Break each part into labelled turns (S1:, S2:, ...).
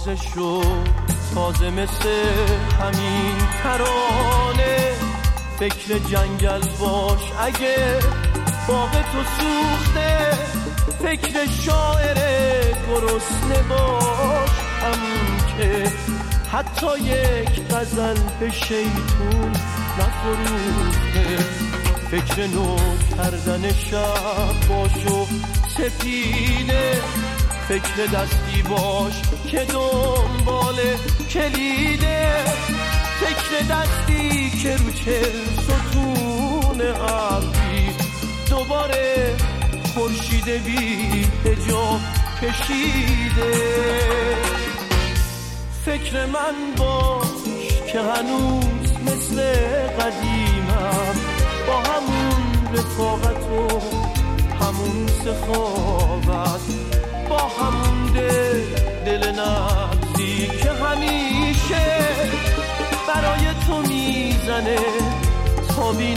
S1: شو تازه مثل همین ترانه. فکر جنگل باش اگه باغ تو سوخته، فکر شاعر گرسنه باش همون که حتی یک غزل به شیطون نفروخته. فکر نو کردن شب باش و سپیده، فکر دستی باش که دنبال کلیده. فکر دستی که رو 40 ستون ابری دوباره خورشید بی حجاب کشیده. فکر من باش که هنوز مثل قدیمم، با همون رفاقت و همون سخاوت، با همون دل نبضی که همیشه برای تو میزنه تا بی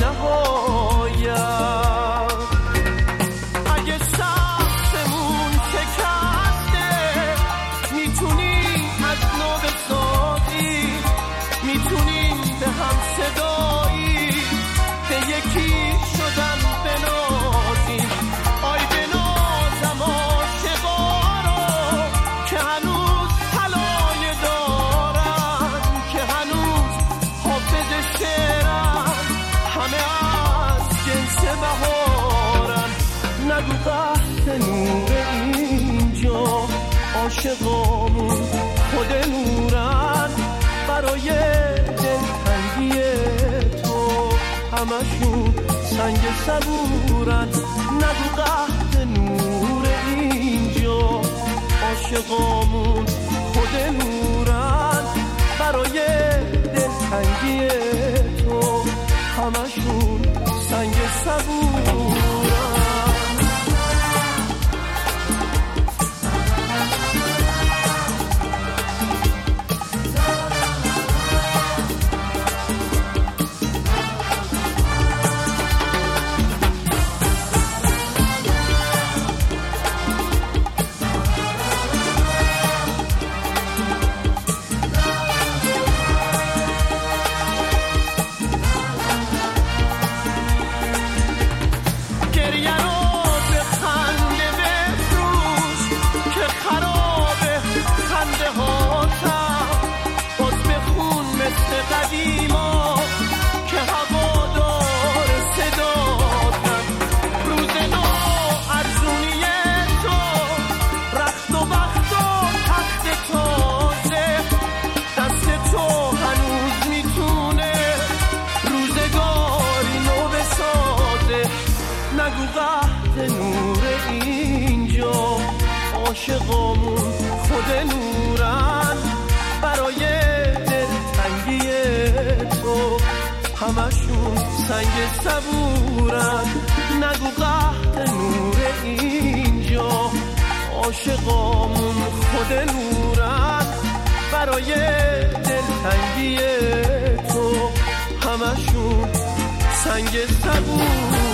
S1: نهایت. اگه سختمون شکسته میتونی از نو بسازی، میتونیم به هم صدایی به یکی شدن بنازیم. آی بنازم عاشقا رو که هنوز طلایه دارن، که هنوز حافظ شعرن، همه از جنس بهارن. نگو قحط نور اینجا، عاشقامون خود نورن. برای دلتنگی تو همشون سنگ صبورن. نگو قحط نور اینجا، عاشقامون خود نورن. برای دلتنگی تو همشون سنگ صبورن. عاشقامون خود نورن. برای دلتنگی تو همشون سنگ صبورن. نگو قحط نور اینجا، عاشقامون خود نورن. برای دلتنگی تو همشون سنگ صبورن.